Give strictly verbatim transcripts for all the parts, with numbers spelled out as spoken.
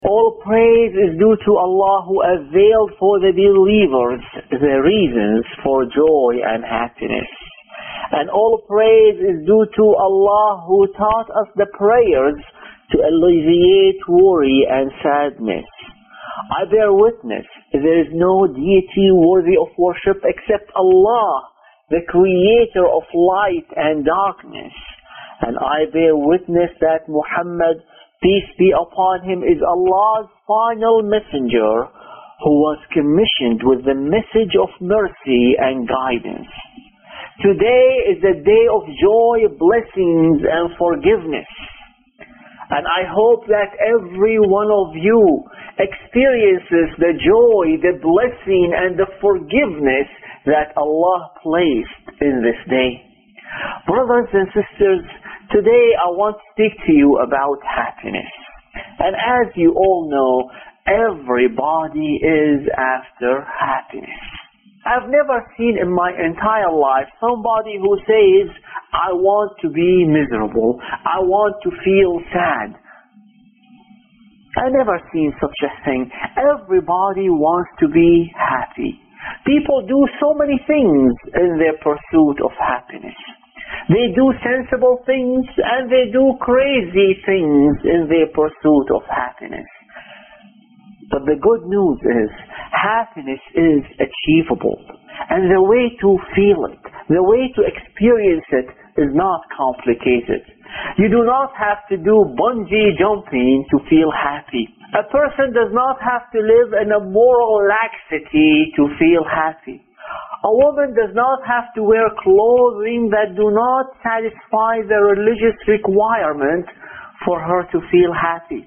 All praise is due to Allah who availed for the believers the reasons for joy and happiness. And all praise is due to Allah who taught us the prayers to alleviate worry and sadness. I bear witness there is no deity worthy of worship except Allah, the creator of light and darkness. And I bear witness that Muhammad, peace be upon him, is Allah's final messenger who was commissioned with the message of mercy and guidance. Today is a day of joy, blessings, and forgiveness. And I hope that every one of you experiences the joy, the blessing, and the forgiveness that Allah placed in this day. Brothers and sisters, today I want to speak to you about happiness. And as you all know, everybody is after happiness. I've never seen in my entire life somebody who says, I want to be miserable, I want to feel sad. I've never seen such a thing. Everybody wants to be happy. People do so many things in their pursuit of happiness. They do sensible things and they do crazy things in their pursuit of happiness. But the good news is, happiness is achievable. And the way to feel it, the way to experience it is not complicated. You do not have to do bungee jumping to feel happy. A person does not have to live in a moral laxity to feel happy. A woman does not have to wear clothing that do not satisfy the religious requirement for her to feel happy.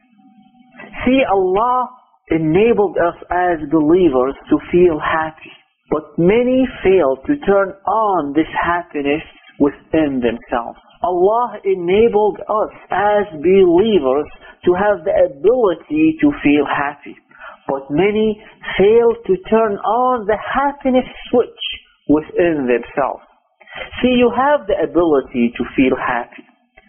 See, Allah enabled us as believers to feel happy, but many fail to turn on this happiness within themselves. Allah enabled us as believers to have the ability to feel happy, but many fail to turn on the happiness switch within themselves. See, you have the ability to feel happy.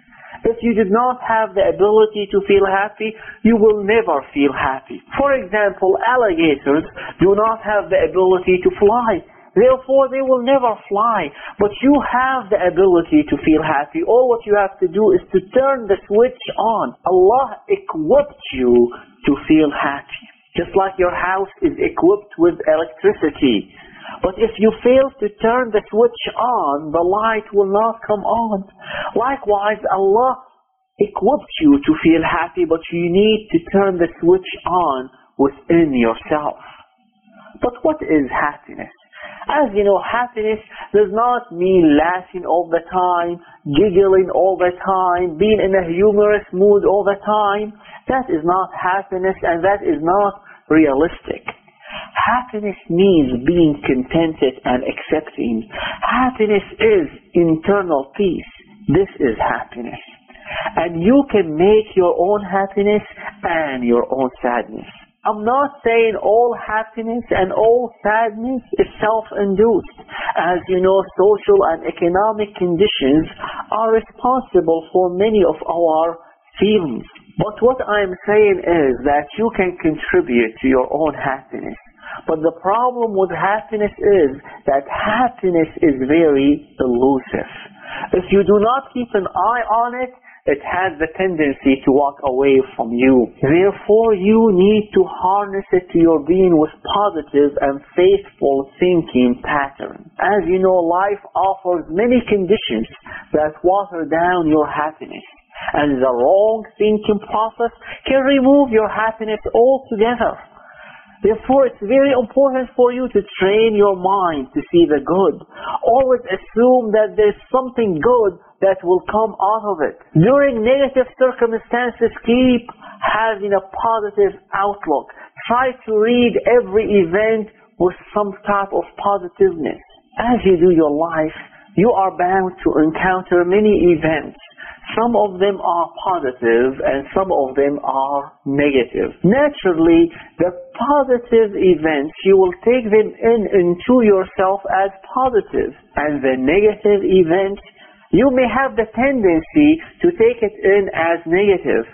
If you did not have the ability to feel happy, you will never feel happy. For example, alligators do not have the ability to fly. Therefore, they will never fly. But you have the ability to feel happy. All what you have to do is to turn the switch on. Allah equipped you to feel happy. Just like your house is equipped with electricity. But if you fail to turn the switch on, the light will not come on. Likewise, Allah equipped you to feel happy, but you need to turn the switch on within yourself. But what is happiness? As you know, happiness does not mean laughing all the time, giggling all the time, being in a humorous mood all the time. That is not happiness, and that is not realistic. Happiness means being contented and accepting. Happiness is internal peace. This is happiness. And you can make your own happiness and your own sadness. I'm not saying all happiness and all sadness is self-induced. As you know, social and economic conditions are responsible for many of our feelings. But what I'm saying is that you can contribute to your own happiness. But the problem with happiness is that happiness is very elusive. If you do not keep an eye on it, it has the tendency to walk away from you. Therefore, you need to harness it to your being with positive and faithful thinking pattern. As you know, life offers many conditions that water down your happiness. And the wrong thinking process can remove your happiness altogether. Therefore, it's very important for you to train your mind to see the good. Always assume that there's something good that will come out of it. During negative circumstances, keep having a positive outlook. Try to read every event with some type of positiveness. As you do your life, you are bound to encounter many events. Some of them are positive and some of them are negative. Naturally, the positive events, you will take them in into yourself as positive. And the negative events, you may have the tendency to take it in as negative.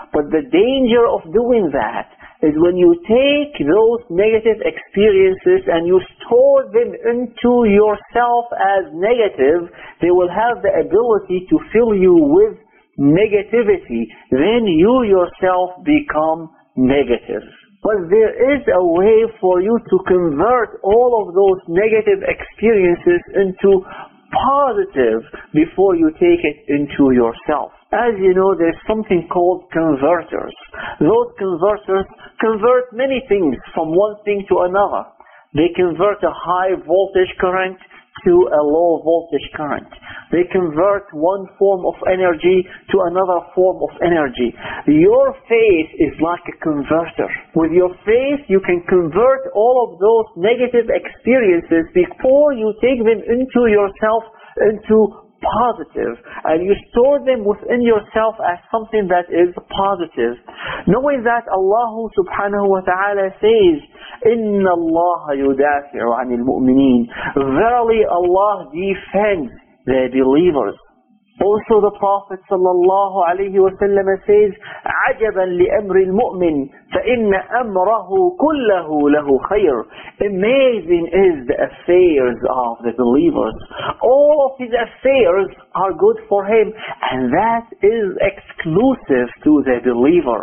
But the danger of doing that is when you take those negative experiences and you store them into yourself as negative, they will have the ability to fill you with negativity. Then you yourself become negative. But there is a way for you to convert all of those negative experiences into positive before you take it into yourself. As you know, there's something called converters. Those converters convert many things from one thing to another. They convert a high voltage current to a low voltage current. They convert one form of energy to another form of energy. Your faith is like a converter. With your faith, you can convert all of those negative experiences before you take them into yourself into positive, and you store them within yourself as something that is positive, knowing that Allah subhanahu wa ta'ala says, إِنَّ اللَّهَ يُدَافِعُ عَنِ الْمُؤْمِنِينَ. Verily Allah defends the believers. Also the Prophet sallallahu alayhi wa sallam says, عَجَبًا لِأَمْرِ الْمُؤْمِنِ فَإِنَّ أَمْرَهُ كُلَّهُ لَهُ خَيْرٌ. Amazing is the affairs of the believers. All of his affairs are good for him, and that is exclusive to the believer.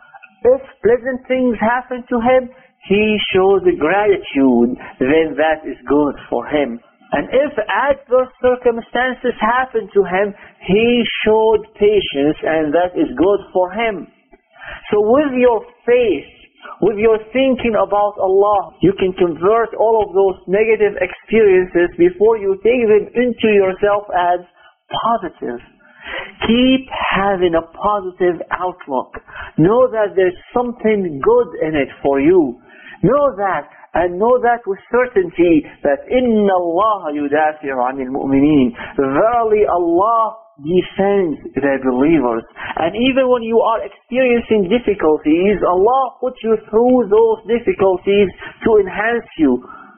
If pleasant things happen to him, he shows gratitude, then that is good for him. And if adverse circumstances happen to him, he showed patience, and that is good for him. So with your faith, with your thinking about Allah, you can convert all of those negative experiences before you take them into yourself as positive. Keep having a positive outlook. Know that there's something good in it for you. Know that. And know that with certainty that إِنَّ اللَّهَ يُدَافِعُ عَنِ الْمُؤْمِنِينَ. Verily Allah defends the believers. And even when you are experiencing difficulties, Allah puts you through those difficulties to enhance you,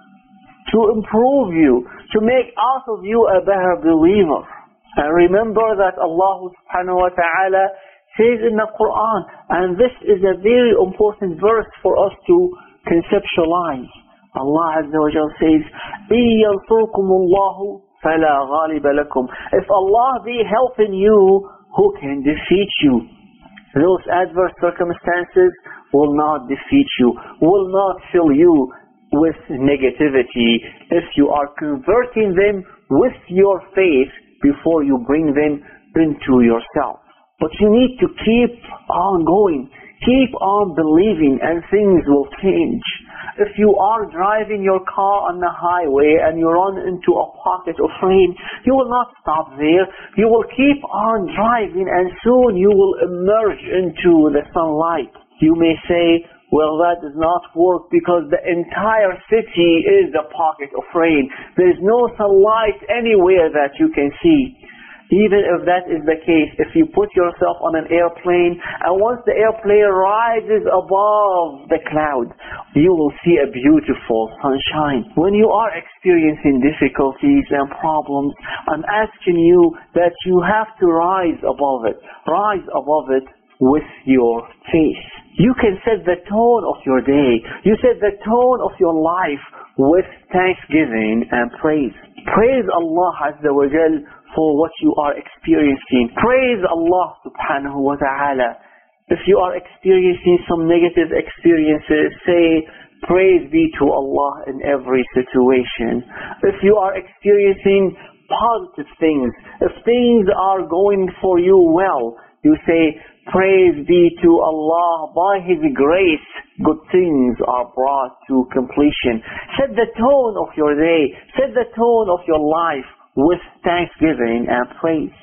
to improve you, to make out of you a better believer. And remember that Allah subhanahu wa ta'ala says in the Quran, and this is a very important verse for us to conceptualize. Allah Azza wa Jal says, إِن يَنْصُرْكُمُ اللَّهُ فَلَا غَالِبَ لَكُمْ. If Allah be helping you, who can defeat you? Those adverse circumstances will not defeat you, will not fill you with negativity if you are converting them with your faith before you bring them into yourself. But you need to keep on going. Keep on believing, and things will change. If you are driving your car on the highway and you run into a pocket of rain, you will not stop there. You will keep on driving, and soon you will emerge into the sunlight. You may say, well, that does not work because the entire city is a pocket of rain. There is no sunlight anywhere that you can see. Even if that is the case, if you put yourself on an airplane, and once the airplane rises above the cloud, you will see a beautiful sunshine. When you are experiencing difficulties and problems, I'm asking you that you have to rise above it. Rise above it with your faith. You can set the tone of your day. You set the tone of your life with thanksgiving and praise. Praise Allah Azza wa Jal for what you are experiencing. Praise Allah subhanahu wa ta'ala. If you are experiencing some negative experiences, say, praise be to Allah in every situation. If you are experiencing positive things, if things are going for you well, you say, praise be to Allah, by His grace, good things are brought to completion. Set the tone of your day, set the tone of your life with thanksgiving and praise.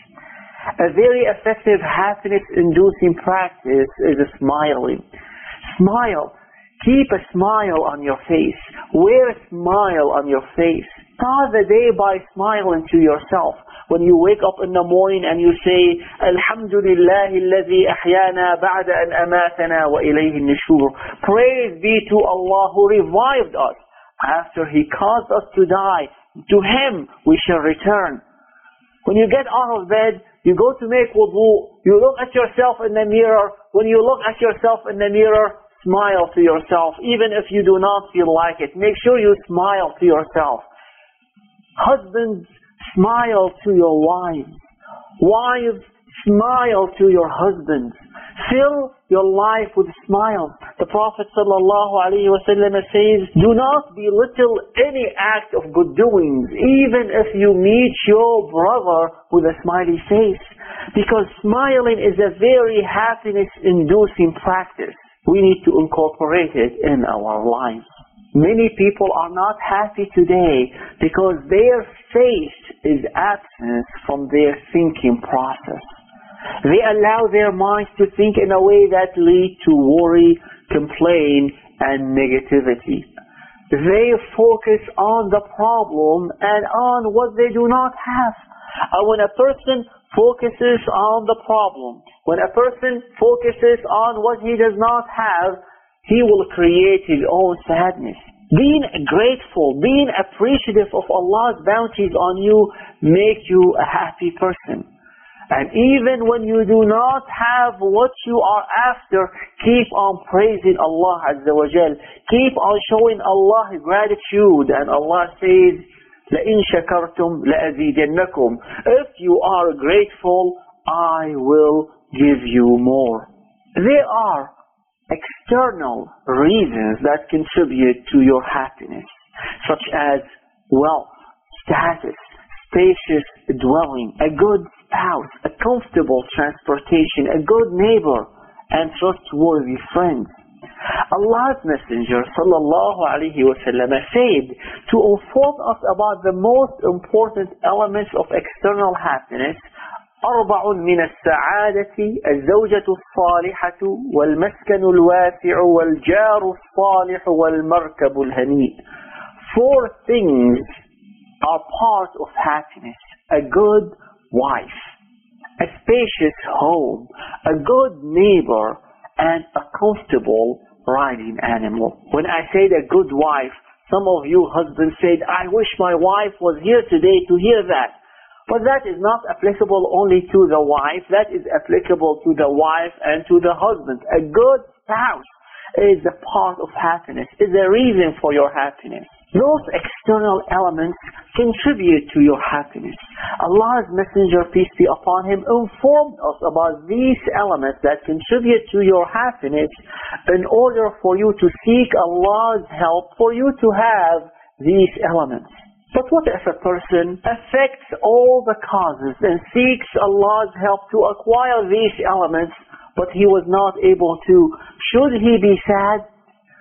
A very effective happiness-inducing practice is smiling. Smile. Keep a smile on your face. Wear a smile on your face. Start the day by smiling to yourself. When you wake up in the morning and you say, Alhamdulillahi alladhi ahyana ba'da an amatana wa ilayhi nushur. Praise be to Allah who revived us after He caused us to die. To Him we shall return. When you get out of bed, You go to make wudu, you look at yourself in the mirror. When you look at yourself in the mirror, smile to yourself. Even if you do not feel like it, make sure you smile to yourself. Husbands, smile to your wives. Wives, smile to your husbands. Fill your life with smiles. The Prophet ﷺ says, do not belittle any act of good doings, even if you meet your brother with a smiley face. Because smiling is a very happiness-inducing practice. We need to incorporate it in our lives. Many people are not happy today because their faith is absent from their thinking process. They allow their minds to think in a way that leads to worry, complaint, and negativity. They focus on the problem and on what they do not have. And when a person focuses on the problem, when a person focuses on what he does not have, he will create his own sadness. Being grateful, being appreciative of Allah's bounties on you, make you a happy person. And even when you do not have what you are after, keep on praising Allah Azza wa Jal. Keep on showing Allah gratitude. And Allah says, لَإِن شَكَرْتُمْ لَأَزِيدَنَّكُمْ. If you are grateful, I will give you more. There are external reasons that contribute to your happiness, such as wealth, status, spacious dwelling, a good spouse, a comfortable transportation, a good neighbor, and trustworthy friends. Allah's Messenger sallallahu alaihi wasallam said to inform us about the most important elements of external happiness: أربع من السعادة الزوجة الصالحة والمسكن الواسع والجار الصالح والمركب الهنيء. Four things are part of happiness: a good wife, a spacious home, a good neighbor, and a comfortable riding animal. When I said a good wife, some of you husbands said, I wish my wife was here today to hear that. But that is not applicable only to the wife, that is applicable to the wife and to the husband. A good spouse is a part of happiness, is a reason for your happiness. Those external elements contribute to your happiness. Allah's Messenger, peace be upon him, informed us about these elements that contribute to your happiness in order for you to seek Allah's help for you to have these elements. But what if a person affects all the causes and seeks Allah's help to acquire these elements, but he was not able to? Should he be sad?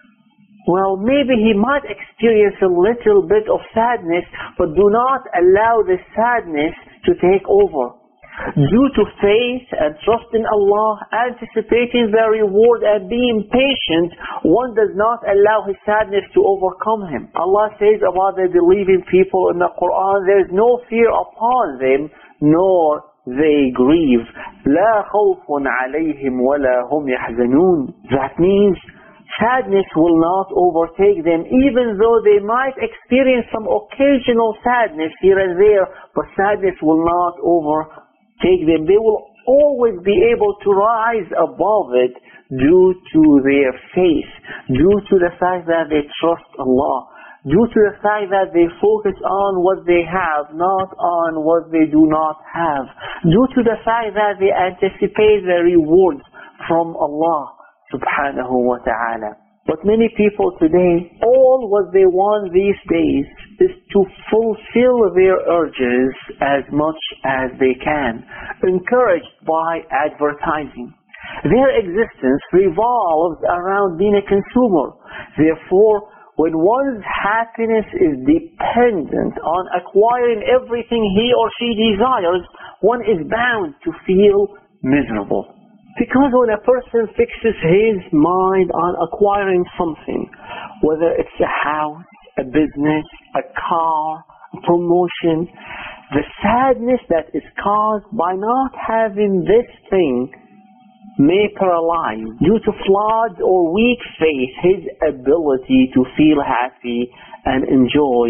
Well, maybe he might experience a little bit of sadness, but do not allow the sadness to take over. Due to faith and trust in Allah, anticipating the reward and being patient, one does not allow his sadness to overcome him. Allah says about the believing people in the Quran, there is no fear upon them, nor they grieve. لا خوف عليهم ولا هم يحزنون. That means sadness will not overtake them, even though they might experience some occasional sadness here and there, but sadness will not overtake them. They will always be able to rise above it due to their faith, due to the fact that they trust Allah, due to the fact that they focus on what they have, not on what they do not have, due to the fact that they anticipate the rewards from Allah subhanahu wa ta'ala. But many people today, all what they want these days is to fulfill their urges as much as they can, encouraged by advertising. Their existence revolves around being a consumer. Therefore, when one's happiness is dependent on acquiring everything he or she desires, one is bound to feel miserable. Because when a person fixes his mind on acquiring something, whether it's a house, a business, a car, a promotion, the sadness that is caused by not having this thing may paralyze, due to flawed or weak faith, his ability to feel happy and enjoy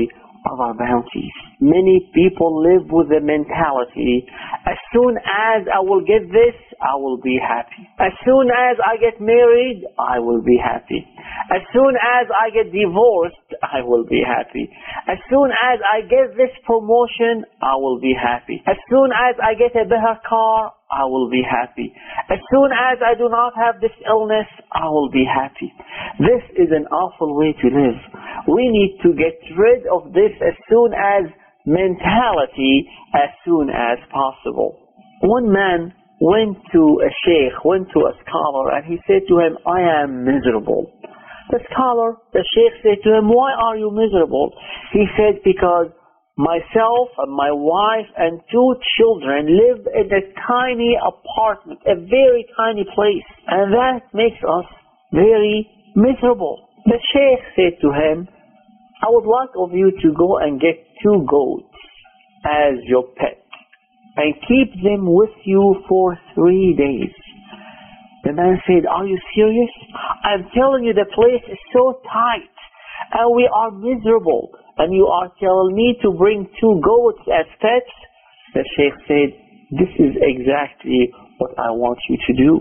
of our bounties. Many people live with the mentality, as soon as I will get this, I will be happy. As soon as I get married, I will be happy. As soon as I get divorced, I will be happy. As soon as I get this promotion, I will be happy. As soon as I get a better car, I will be happy. As soon as I do not have this illness, I will be happy. This is an awful way to live. We need to get rid of this as soon as mentality, as soon as possible. One man went to a sheikh, went to a scholar, and he said to him, I am miserable. The scholar, the sheikh said to him, why are you miserable? He said, because myself and my wife and two children live in a tiny apartment, a very tiny place, and that makes us very miserable. The sheikh said to him, I would like of you to go and get two goats as your pet and keep them with you for three days. The man said, are you serious? I'm telling you the place is so tight and we are miserable, and you are telling me to bring two goats as pets? The sheikh said, this is exactly what I want you to do.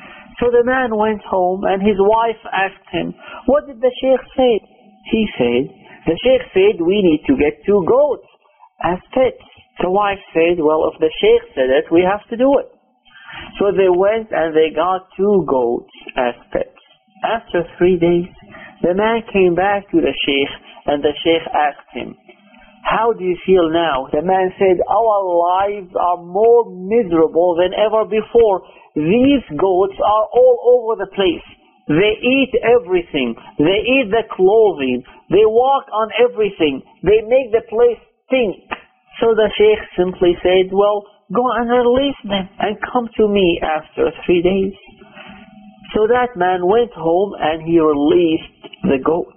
So the man went home and his wife asked him, what did the sheikh say? He said, the sheikh said we need to get two goats as pets. The wife said, well, if the sheikh said it, we have to do it. So they went and they got two goats as pets. After three days, the man came back to the sheikh and the sheikh asked him, how do you feel now? The man said, our lives are more miserable than ever before. These goats are all over the place. They eat everything. They eat the clothing. They walk on everything. They make the place stink. So the sheikh simply said, well, go and release them and come to me after three days. So that man went home and he released the goats.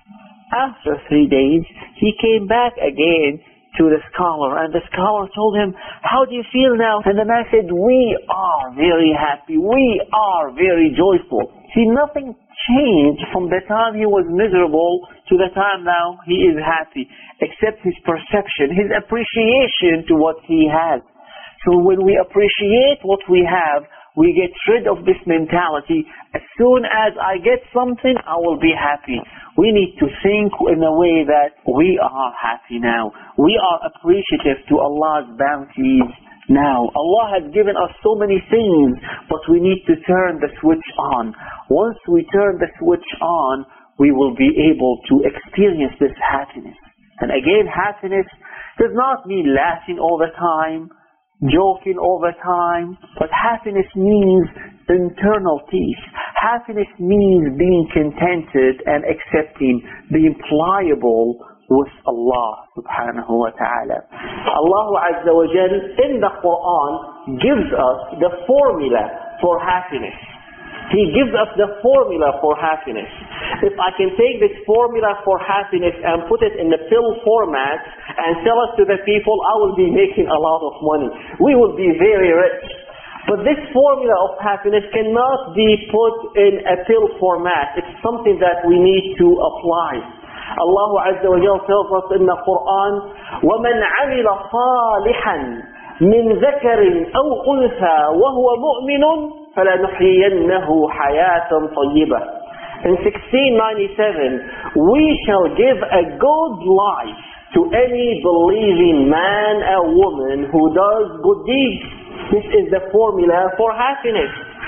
After three days, he came back again to the scholar, and the scholar told him, how do you feel now? And the man said, we are very happy. We are very joyful. See, nothing changed from the time he was miserable to the time now he is happy, except his perception, his appreciation to what he has. So when we appreciate what we have, we get rid of this mentality. As soon as I get something, I will be happy. We need to think in a way that we are happy now. We are appreciative to Allah's bounties now. Allah has given us so many things, but we need to turn the switch on. Once we turn the switch on, we will be able to experience this happiness. And again, happiness does not mean laughing all the time, joking all the time, but happiness means internal peace. Happiness means being contented and accepting, being pliable with Allah subhanahu wa ta'ala. Allah Azza wa Jal in the Quran gives us the formula for happiness. He gives us the formula for happiness. If I can take this formula for happiness and put it in the pill format and sell it to the people, I will be making a lot of money. We will be very rich. But this formula of happiness cannot be put in a pill format. It's something that we need to apply. Allah Azza wa Jalla tells us in the Quran, وَمَنْ عَمِلَ صَالِحًا مِنْ ذَكَرٍ أَوْ أُنْثَى وَهُوَ مُؤْمِنٌ فَلَنُحْيِيَنَّهُ حَيَاةً طَيِّبَةً. In sixteen ninety-seven, we shall give a good life to any believing man or woman who does good deeds. This is the formula for happiness.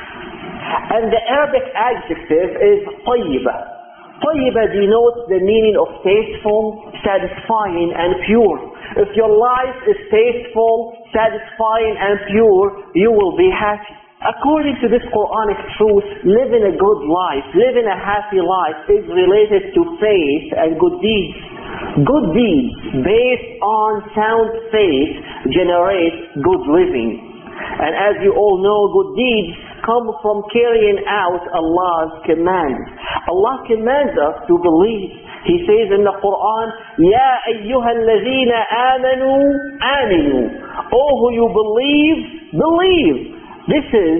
And the Arabic adjective is طيبة. طيبة denotes the meaning of tasteful, satisfying and pure. If your life is tasteful, satisfying and pure, you will be happy. According to this Quranic truth, living a good life, living a happy life is related to faith and good deeds. Good deeds based on sound faith generate good living. And as you all know, good deeds come from carrying out Allah's commands. Allah commands us to believe. He says in the Quran, يَا أَيُّهَا الَّذِينَ آمَنُوا آمِنُوا. Oh, who you believe, believe. This is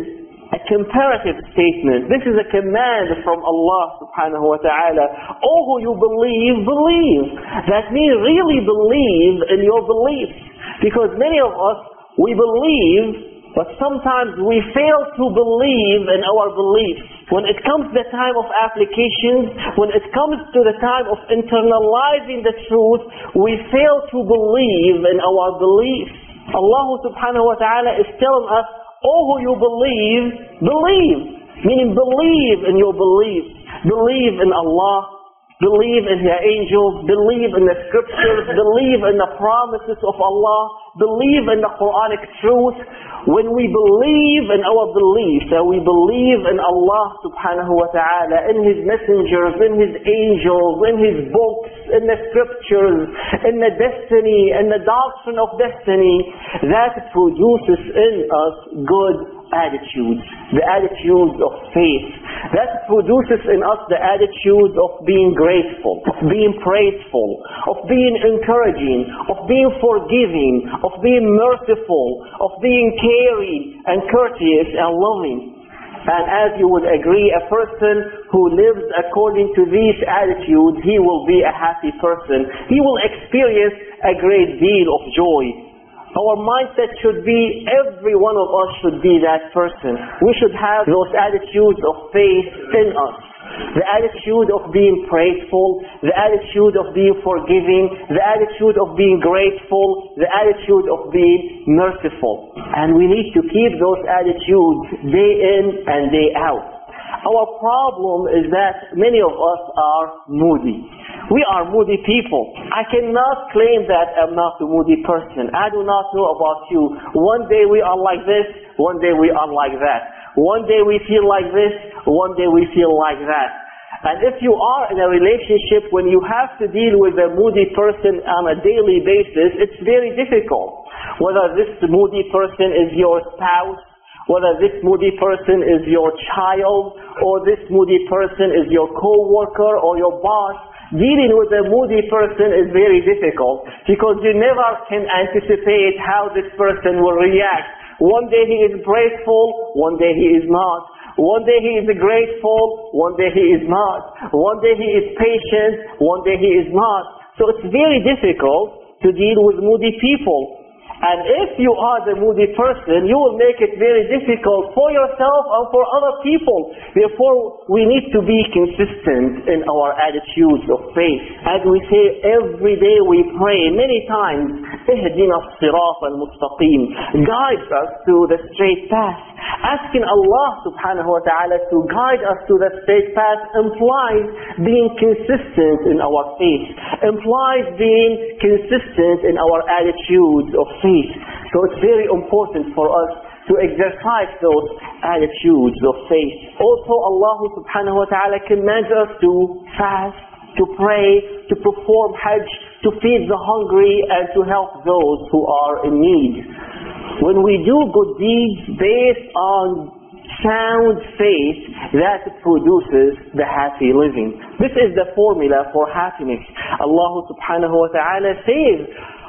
a comparative statement. This is a command from Allah subhanahu wa ta'ala. Oh, who you believe, believe. That means really believe in your beliefs. Because many of us, we believe, but sometimes we fail to believe in our beliefs. When it comes to the time of applications, when it comes to the time of internalizing the truth, we fail to believe in our beliefs. Allah subhanahu wa ta'ala is telling us, oh, who you believe, believe. Meaning believe in your beliefs. Believe in Allah. Believe in the angels. Believe in the scriptures. Believe in the promises of Allah. Believe in the Quranic truth. When we believe in our beliefs, that we believe in Allah subhanahu wa ta'ala, in His messengers, in His angels, in His books, in the scriptures, in the destiny, in the doctrine of destiny, that produces in us good attitudes, the attitudes of faith. That produces in us the attitudes of being grateful, of being praiseful, of being encouraging, of being forgiving, of being merciful, of being caring and courteous and loving. And as you would agree, a person who lives according to these attitudes, he will be a happy person. He will experience a great deal of joy. Our mindset should be, every one of us should be that person. We should have those attitudes of faith in us. The attitude of being praiseful, the attitude of being forgiving, the attitude of being grateful, the attitude of being merciful. And we need to keep those attitudes day in and day out. Our problem is that many of us are moody. We are moody people. I cannot claim that I'm not a moody person. I do not know about you. One day we are like this, one day we are like that. One day we feel like this, one day we feel like that. And if you are in a relationship when you have to deal with a moody person on a daily basis, it's very difficult. Whether this moody person is your spouse, whether this moody person is your child, or this moody person is your co-worker or your boss, dealing with a moody person is very difficult because you never can anticipate how this person will react. One day he is praiseful, one day he is not. One day he is grateful, one day he is not. One day he is patient, one day he is not. So it's very difficult to deal with moody people. And if you are the moody person, you will make it very difficult for yourself and for other people. Therefore, we need to be consistent in our attitudes of faith. As we say every day, we pray many times, اهدنا الصراط المستقيم, guide us to the straight path. Asking Allah subhanahu wa ta'ala to guide us to the straight path implies being consistent in our faith, implies being consistent in our attitudes of faith. So it's very important for us to exercise those attitudes of faith. Also, Allah subhanahu wa ta'ala commands us to fast, to pray, to perform Hajj, to feed the hungry, and to help those who are in need. When we do good deeds based on sound faith, that produces the happy living. This is the formula for happiness. Allah subhanahu wa ta'ala says,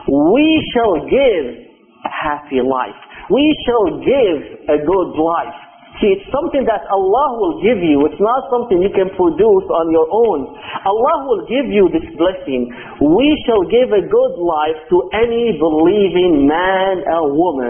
we shall give a happy life. We shall give a good life. See, it's something that Allah will give you. It's not something you can produce on your own. Allah will give you this blessing. We shall give a good life to any believing man and woman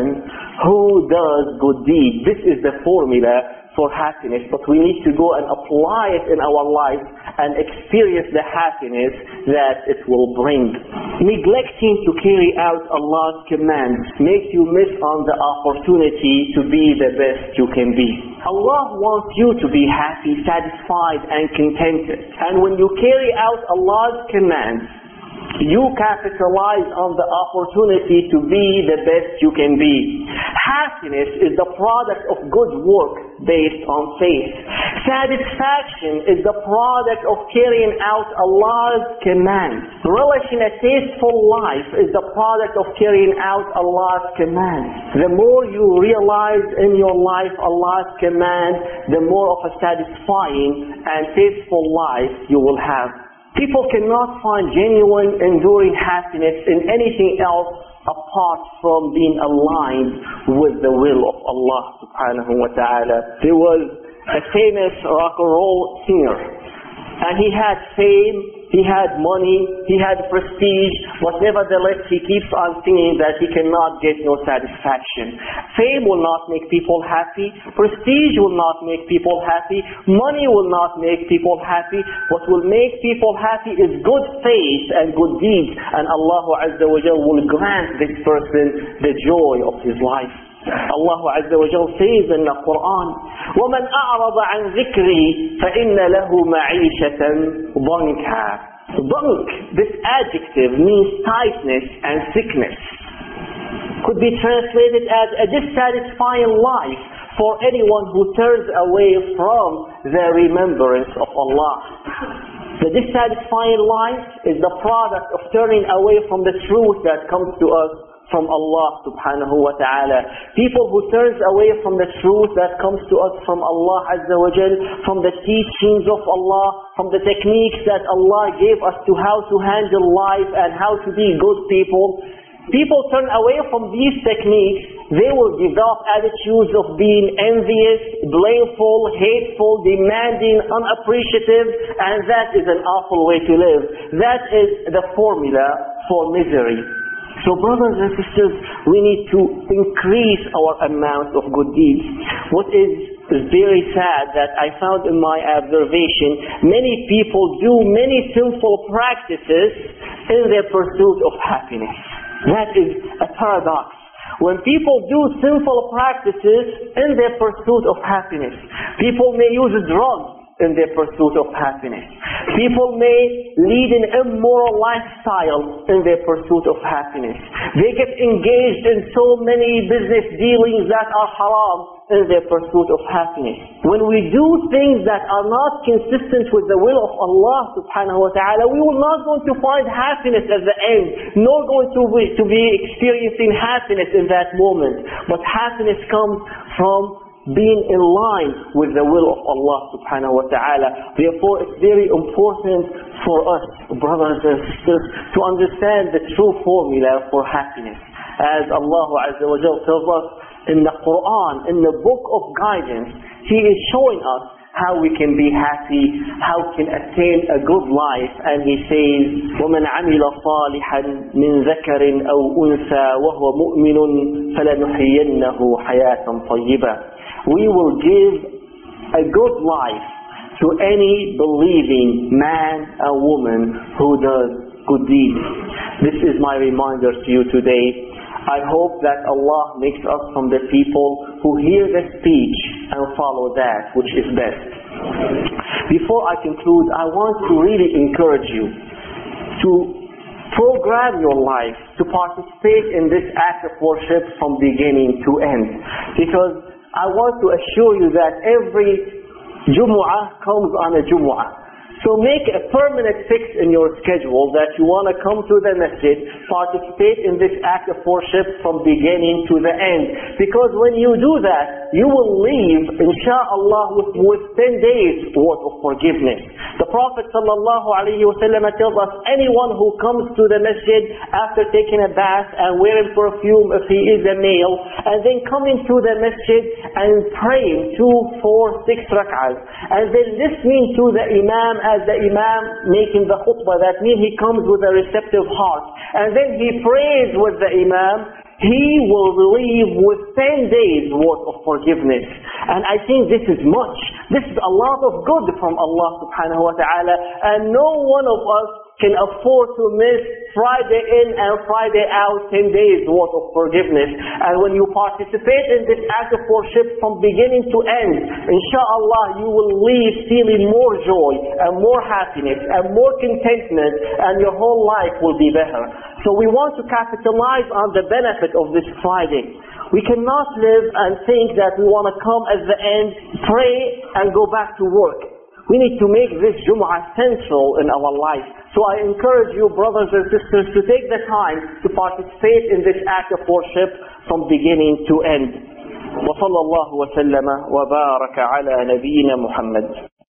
who does good deeds. This is the formula for happiness, but we need to go and apply it in our life and experience the happiness that it will bring. Neglecting to carry out Allah's commands makes you miss on the opportunity to be the best you can be. Allah wants you to be happy, satisfied, and contented. And when you carry out Allah's commands, you capitalize on the opportunity to be the best you can be. Happiness is the product of good work based on faith. Satisfaction is the product of carrying out Allah's commands. Relishing a tasteful life is the product of carrying out Allah's commands. The more you realize in your life Allah's command, the more of a satisfying and tasteful life you will have. People cannot find genuine, enduring happiness in anything else apart from being aligned with the will of Allah subhanahu wa ta'ala. There was a famous rock and roll singer, and he had fame, he had money, he had prestige, but nevertheless he keeps on singing that he cannot get no satisfaction. Fame will not make people happy, prestige will not make people happy, money will not make people happy. What will make people happy is good faith and good deeds, and Allah Azza wa Jal will grant this person the joy of his life. Allah Azza wa Jal says in the Quran, وَمَنْ أَعْرَضَ عَنْ ذِكْرِي فَإِنَّ لَهُ مَعِيشَةً ضَنْكًا. Dank, this adjective means tightness and sickness. Could be translated as a dissatisfying life for anyone who turns away from the remembrance of Allah. The dissatisfying life is the product of turning away from the truth that comes to us from Allah subhanahu wa ta'ala. People who turns away from the truth that comes to us from Allah Azza wa Jal, from the teachings of Allah, from the techniques that Allah gave us to how to handle life and how to be good people. People turn away from these techniques, they will develop attitudes of being envious, blameful, hateful, demanding, unappreciative, and that is an awful way to live. That is the formula for misery. So brothers and sisters, we need to increase our amount of good deeds. What is very sad that I found in my observation, many people do many sinful practices in their pursuit of happiness. That is a paradox. When people do sinful practices in their pursuit of happiness, people may use drugs in their pursuit of happiness. People may lead an immoral lifestyle in their pursuit of happiness. They get engaged in so many business dealings that are haram in their pursuit of happiness. When we do things that are not consistent with the will of Allah subhanahu wa ta'ala, we will not going to find happiness at the end, nor going to be, to be experiencing happiness in that moment. But happiness comes from being in line with the will of Allah subhanahu wa ta'ala. Therefore, it's very important for us, brothers and sisters, to understand the true formula for happiness. As Allah Azza wa Jalla tells us in the Quran, in the book of guidance, He is showing us how we can be happy, how we can attain a good life. And He says, وَمَنْ عَمِلَ صَالِحًا مِنْ ذَكَرٍ أَوْ أُنْثَى وَهُوَ مُؤْمِنٌ فَلَنُحْيِيَنَّهُ حَيَاةً طَيِّبَةً. We will give a good life to any believing man and woman who does good deeds. This is my reminder to you today. I hope that Allah makes us from the people who hear the speech and follow that which is best. Before I conclude, I want to really encourage you to program your life to participate in this act of worship from beginning to end. Because I want to assure you that every Jumu'ah comes on a Jumu'ah. So make a permanent fix in your schedule that you want to come to the masjid, participate in this act of worship from beginning to the end. Because when you do that, you will leave, insha'Allah, with, with ten days worth of forgiveness. The Prophet sallallahu alaihi wasallam tells us, anyone who comes to the masjid after taking a bath and wearing perfume if he is a male, and then coming to the masjid and praying two, four, six rak'ahs, and then listening to the Imam as the Imam making the khutbah, that means he comes with a receptive heart, and then he prays with the Imam, he will leave with ten days worth of forgiveness. And I think this is much. This is a lot of good from Allah subhanahu wa ta'ala, and no one of us can afford to miss Friday in and Friday out, ten days worth of forgiveness. And when you participate in this act of worship from beginning to end, inshallah you will leave feeling more joy and more happiness and more contentment, and your whole life will be better. So we want to capitalize on the benefit of this Friday. We cannot live and think that we want to come at the end, pray and go back to work. We need to make this Jum'ah central in our life. So I encourage you, brothers and sisters, to take the time to participate in this act of worship from beginning to end. وصلى الله وسلم وبارك على نبينا محمد.